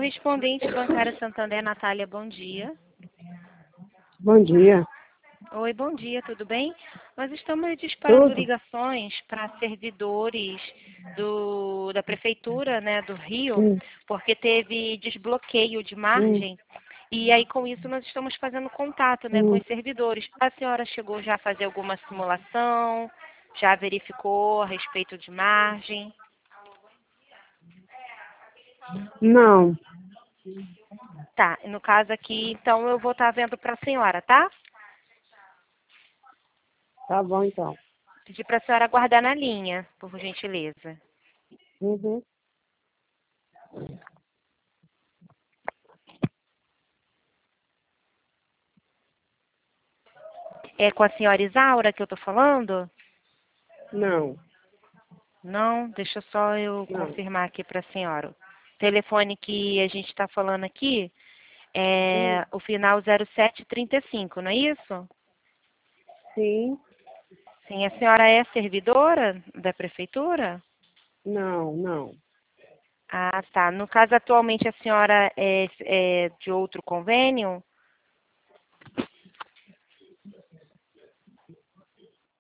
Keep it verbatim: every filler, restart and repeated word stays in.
Correspondente bancária Santander, Natália, bom dia. Bom dia. Oi, bom dia, tudo bem? Nós estamos disparando Tudo? ligações para servidores do, da Prefeitura, né, do Rio, Hum, porque teve desbloqueio de hum, margem, e aí com isso nós estamos fazendo contato, né, com hum. os servidores. A senhora chegou já a fazer alguma simulação? Já verificou a respeito de margem? Não, Tá, no caso aqui, então eu vou estar vendo para a senhora, tá? tá bom então. Pedir para a senhora aguardar na linha, por gentileza. Uhum. É com a senhora Isaura que eu estou falando? Não, Não, deixa só eu não. confirmar aqui para a senhora. O telefone que a gente está falando aqui Hum, é o final zero sete trinta e cinco, não é isso? sim, Sim, a senhora é servidora da prefeitura? não, não. Ah, tá. No caso, atualmente a senhora é, é de outro convênio?